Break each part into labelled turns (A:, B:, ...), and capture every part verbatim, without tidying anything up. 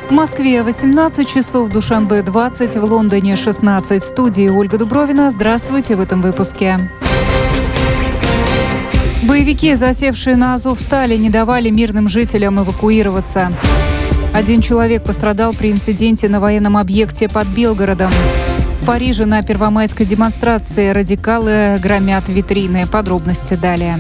A: В Москве восемнадцать часов, в Душанбе двадцать, в Лондоне шестнадцать. В студии Ольга Дубровина. Здравствуйте в этом выпуске. Боевики, засевшие на Азовстали, не давали мирным жителям эвакуироваться. Один человек пострадал при инциденте на военном объекте под Белгородом. В Париже на первомайской демонстрации радикалы громят витрины. Подробности далее.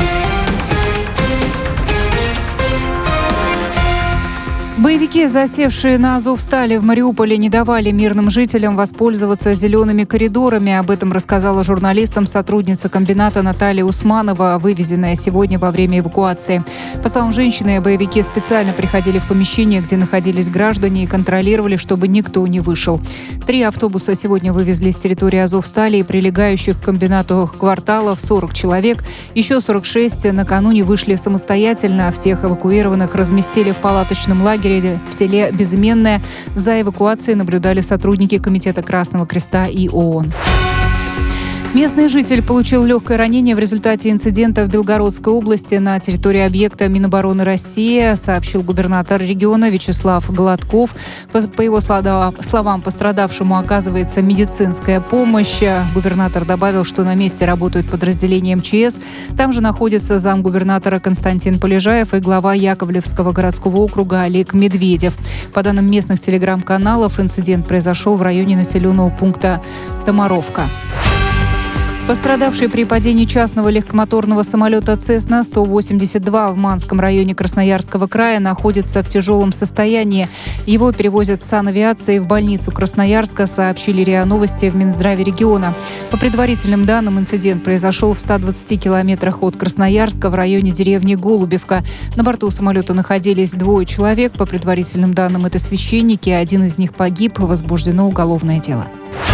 A: Боевики, засевшие на Азовстали в Мариуполе, не давали мирным жителям воспользоваться зелеными коридорами. Об этом рассказала журналистам сотрудница комбината Наталья Усманова, вывезенная сегодня во время эвакуации. По словам женщины, боевики специально приходили в помещение, где находились граждане, и контролировали, чтобы никто не вышел. Три автобуса сегодня вывезли с территории Азовстали и прилегающих к комбинату кварталов сорок человек. Еще сорок шесть накануне вышли самостоятельно. Всех эвакуированных разместили в палаточном лагере в селе Безыменное. За эвакуацией наблюдали сотрудники Комитета Красного Креста и ООН. Местный житель получил легкое ранение в результате инцидента в Белгородской области на территории объекта Минобороны России, сообщил губернатор региона Вячеслав Гладков. По, по его словам, пострадавшему оказывается медицинская помощь. Губернатор добавил, что на месте работают подразделения МЧС. Там же находится замгубернатора Константин Полежаев и глава Яковлевского городского округа Олег Медведев. По данным местных телеграм-каналов, инцидент произошел в районе населенного пункта Томаровка. Пострадавший при падении частного легкомоторного самолета Цесна сто восемьдесят два в Манском районе Красноярского края находится в тяжелом состоянии. Его перевозят санавиацией в больницу Красноярска, сообщили РИА Новости в Минздраве региона. По предварительным данным, инцидент произошел в ста двадцати километрах от Красноярска в районе деревни Голубевка. На борту самолета находились двое человек. По предварительным данным, это священники. Один из них погиб. Возбуждено уголовное дело.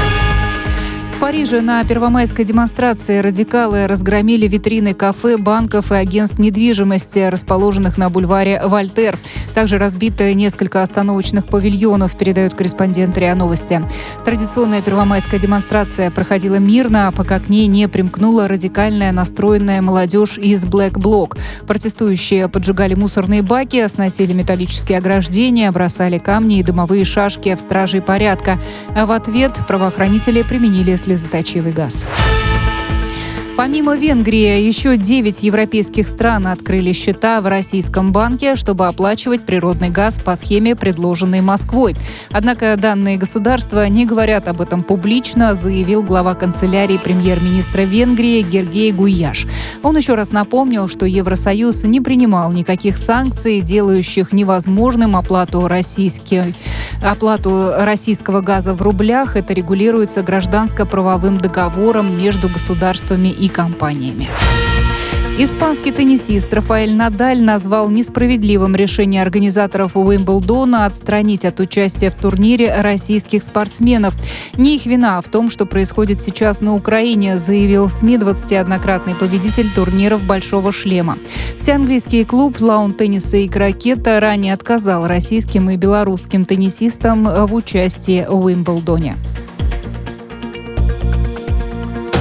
A: В Париже на первомайской демонстрации радикалы разгромили витрины кафе, банков и агентств недвижимости, расположенных на бульваре Вольтер. Также разбито несколько остановочных павильонов, передают корреспондент РИА Новости. Традиционная первомайская демонстрация проходила мирно, пока к ней не примкнула радикальная настроенная молодежь из Black Bloc. Протестующие поджигали мусорные баки, сносили металлические ограждения, бросали камни и дымовые шашки в стражей порядка. А в ответ правоохранители применили слезоточивый газ. Помимо Венгрии, еще девять европейских стран открыли счета в российском банке, чтобы оплачивать природный газ по схеме, предложенной Москвой. Однако данные государства не говорят об этом публично, заявил глава канцелярии премьер-министра Венгрии Гергей Гуяш. Он еще раз напомнил, что Евросоюз не принимал никаких санкций, делающих невозможным оплату, российской, оплату российского газа в рублях. Это регулируется гражданско-правовым договором между государствами и компаниями. Испанский теннисист Рафаэль Надаль назвал несправедливым решение организаторов Уимблдона отстранить от участия в турнире российских спортсменов. Не их вина в том, что происходит сейчас на Украине, заявил в СМИ двадцатиоднократный победитель турниров «Большого шлема». Всеанглийский клуб лаун-тенниса и крокета ранее отказал российским и белорусским теннисистам в участии в Уимблдоне.